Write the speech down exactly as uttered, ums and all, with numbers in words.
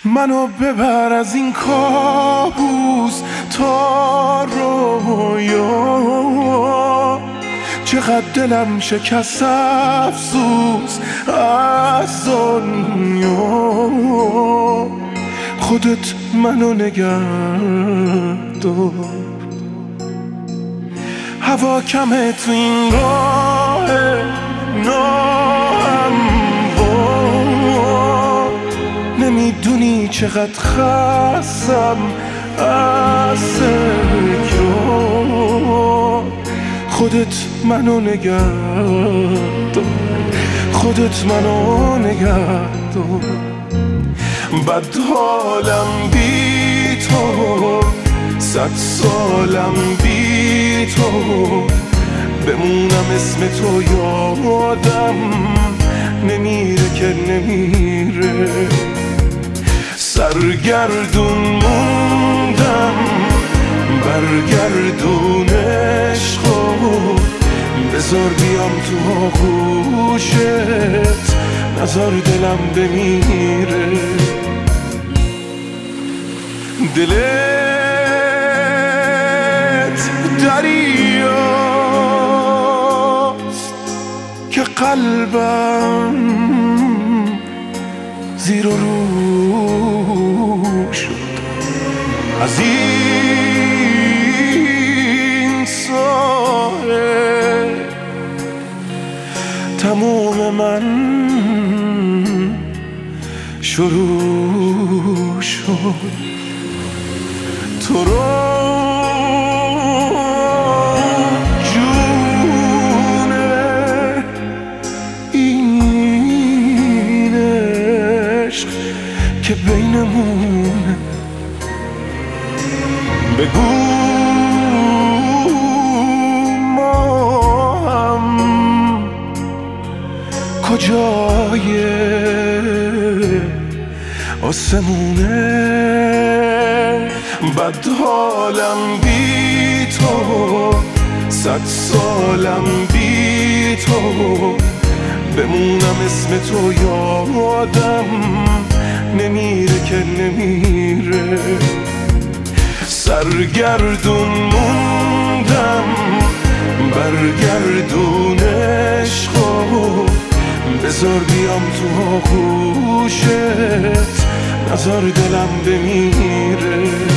منو ببر از این کابوس تا رویا، چقدر دلم شکست افسوس از دنیا. خودت منو نگه دار، هوا کمه تو این راه ناهموار. نمیدونی چقدر خستم از تکرار. خودت منو نگه دار، خودت منو نگه دار. بد حالم بی تو، صد سالم بی تو، بمونم اسم تو یادم نمیره که نمیره. سرگردون موندم برگردون عشقو، بذار بیام تو آغوشت نذار دلم بمیره. دلت دریاست که قلبم زیر و رو شد. از این ساحل تموم من شروع شد. تو رو جونه این عشق که بینمونه، بگو ما هم کجای آسمونه. بد حالم بی تو، صد سالم بی تو، بمونم اسم تو یادم نمیره که نمیره. سرگردون موندم برگردون عشقو، بذار بیام تو آغوشت نذار دلم بمیره.